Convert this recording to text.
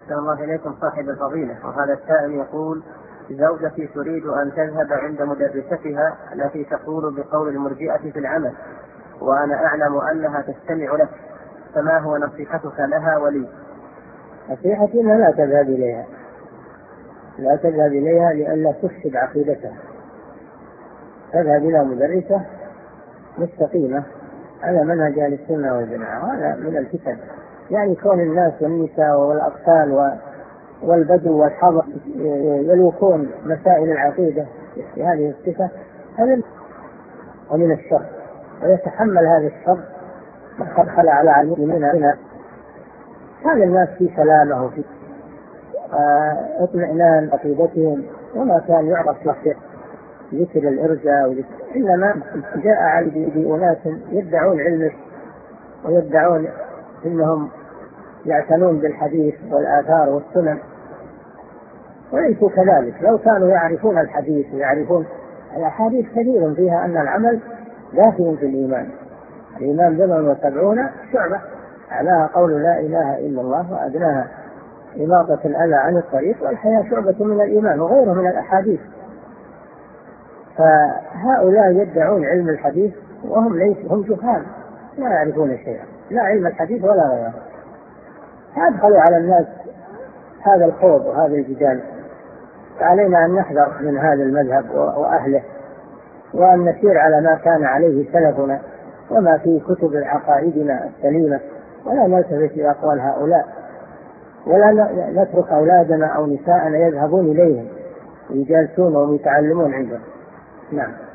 أحسن الله إليكم صاحب الفضيلة. وهذا السائل يقول: زوجتي تريد أن تذهب عند مدرستها التي تقول بقول المرجئة في العمل، وأنا أعلم أنها تستمع لك، فما هو نصيحتك لها ولي؟ نصيحتي أنها لا تذهب إليها، لا تذهب إليها لئلا تفسد عقيدتها. تذهب إلى مدرسة مستقيمة على منهج أهل السنة والجماعة، هذا من الفتن. يعني كون الناس والنساء والأطفال والبدو والحضر يلوكون مسائل العقيدة في هذه الصفة، هذا ومن الشر، ويتحمل هذا الشر من خلع على علمنا هنا. كان الناس في سلامة وفي اطمئنان عقيدتهم، وما كان يعرف ذكر الإرجاء، إنما جاء على أناس يدعون علم ويدعون إنهم يعتنون بالحديث والآثار والسنن، وليسوا كذلك. لو كانوا يعرفون الحديث ويعرفون الأحاديث كثير فيها أن العمل داخل في الإيمان. الإيمان 77 شعبة، أعلاها قول لا إله إلا الله، وأدناها إماطة الأذى عن الطريق، والحياة شعبة من الإيمان، وغيره من الأحاديث. فهؤلاء يدعون علم الحديث وهم هم جهال لا يعرفون شيئا، لا علم الحديث ولا غيره. أدخلوا على الناس هذا الخوض وهذا الجدال. فعلينا أن نحذر من هذا المذهب وأهله، وأن نسير على ما كان عليه سلفنا وما في كتب عقائدنا السليمة، ولا نلتفت لأقوال هؤلاء، ولا نترك أولادنا أو نساءنا يذهبون إليهم ويجالسون ويتعلمون عندهم. نعم.